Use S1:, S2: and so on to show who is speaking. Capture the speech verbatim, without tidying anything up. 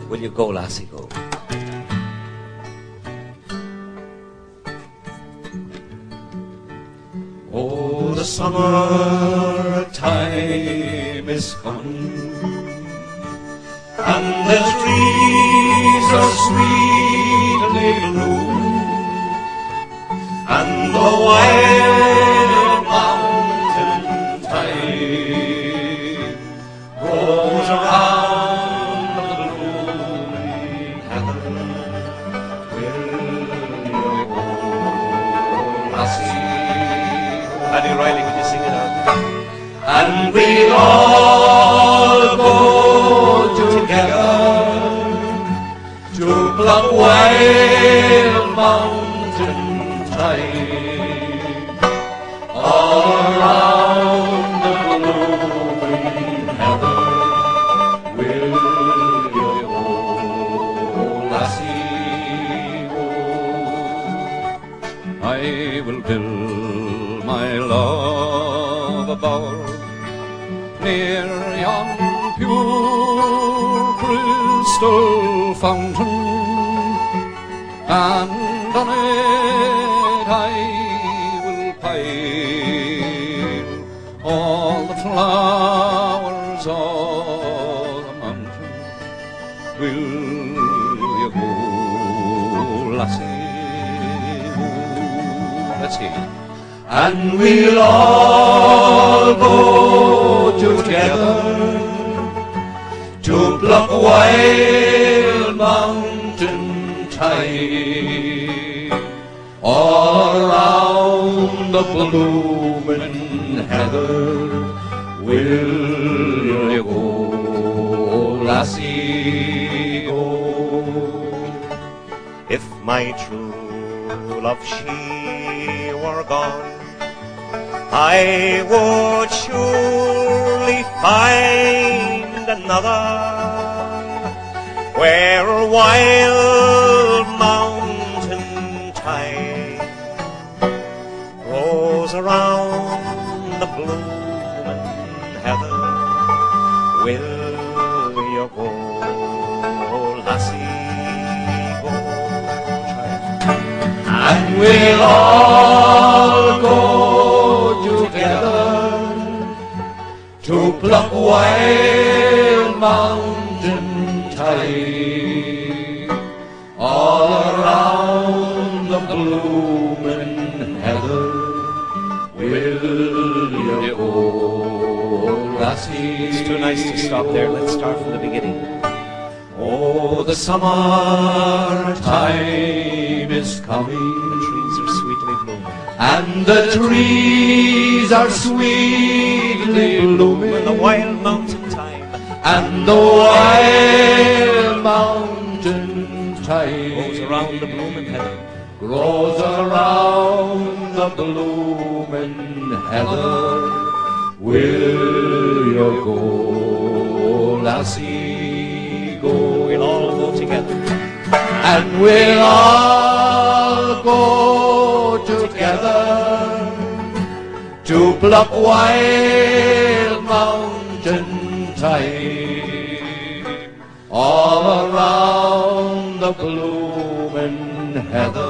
S1: Will you go, lassie, go? Oh, the summer time is coming, and the trees are sweetly blooming, and the wild mountain thyme rolls around the blooming heather. Will you go, lassie? Paddy Riley, could you sing it out? And we'll all go together to pluck wild mountain thyme all around the blooming heather. Will you go, lassie, go? I will build my love a bower near yon pure crystal fountain, and on it I will pile all the flowers of the mountain. Will you go, lassie? Let's hear it. And we'll all go together to pluck wild mountain thyme all around the bloomin' heather. Will you go, lassie, go?
S2: If my true love she were gone, I would surely find another where wild mountain thyme grows around the bloomin' heather. Will you go, lassie, go?
S1: And we'll all go together to pluck wild mountain thyme all around the bloomin' heather. Will you go, lassie?
S2: It's too nice to stop there. Let's start from the beginning.
S1: Oh, the summer time is coming,
S2: The trees are sweetly blooming,
S1: and the trees are sweetly blooming,
S2: with the wild mountain thyme
S1: and the wild mountain thyme
S2: grows around the bloomin' heather.
S1: grows around the bloomin' heather. Will you go, lassie, go?
S2: We'll all go together,
S1: and we'll all go together to pluck wild mountain thyme all around the bloomin' heather.